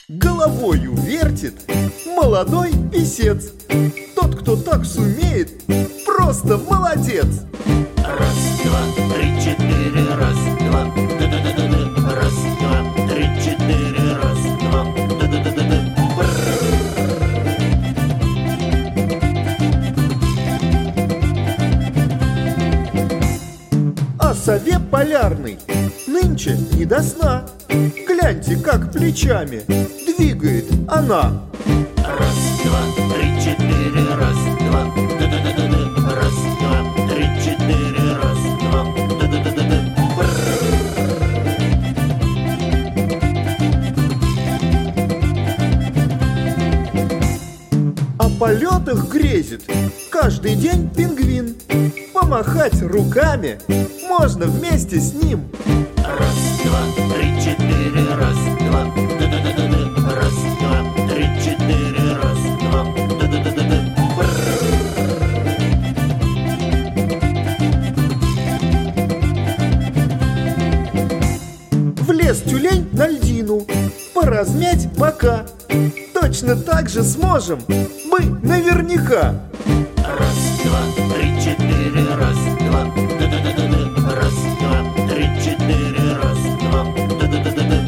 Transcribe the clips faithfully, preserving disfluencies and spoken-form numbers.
головою вертит молодой писец. Тот, кто так сумеет, просто молодец. Раз, два, три, четыре, раз, два, да-да-да-да-да. Раз, два, три, четыре, раз, два, да-да-да-да-да. А сове полярный нынче не до сна. Гляньте, как плечами двигает она. Раз, два, три, четыре, раз, два, да-да-да-да-да. Раз, два, три, четыре, раз, два, да-да-да-да-да. О полетах грезит каждый день пингвин. Помахать руками можно вместе с ним. Раз, два, три, четыре, раз, два, да-да-да-да-да. Раз, два, три, четыре, раз, два, да-да-да-да-да. Влез тюлень на льдину поразмять бока. Точно так же сможем мы наверняка. Раз, два, три, четыре, раз, два, да-да-да-да-да. Раз, два, три, четыре, раз, два, да-да-да-да-да.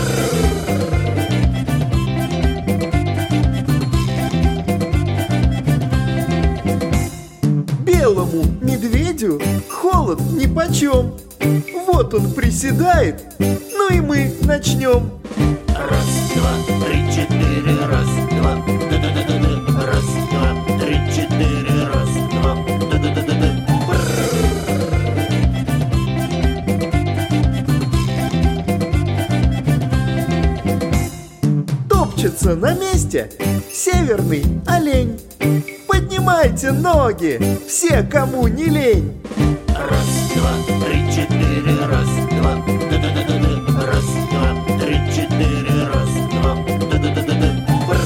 Белому медведю холод нипочем. Вот он приседает, ну и мы начнем. Раз, два, три, четыре, раз, два, да-да-да-да-да. Раз, два, три, четыре, раз, два, да-да-да-да-да. Топчется на месте северный олень. Поднимайте ноги, все, кому не лень. Раз, два, три, четыре, раз, два, да-да-да-да-да. Раз, два, три, четыре, раз, два, да-да-да-да-да.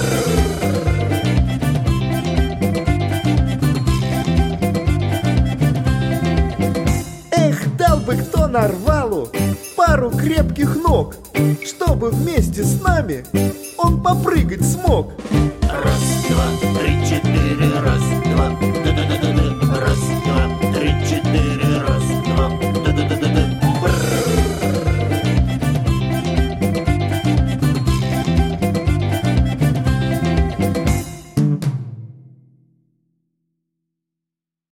Эх, дал бы кто нарвалу пару крепких ног, чтобы вместе с нами он попрыгать смог. Раз, два, три, четыре,